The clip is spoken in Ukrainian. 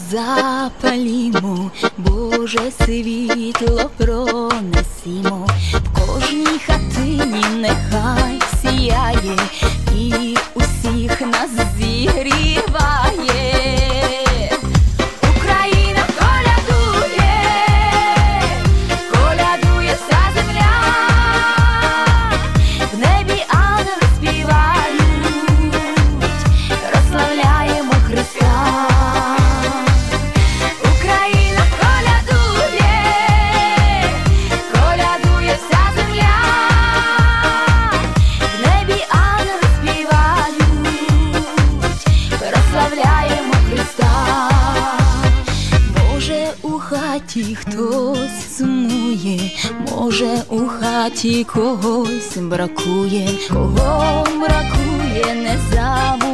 запалімо, Боже, світло пронесімо, в кожній хатині нехай сіяє і усіх нас зігріває. Україна колядує, колядує вся земля, в небі ангели співають, розславляємо Христа. Україна колядує, колядує вся земля, в небі ангели співають, розславляємо Христа. Може, у хаті хтось сумує, може, у хаті когось бракує, кого бракує, не забудь.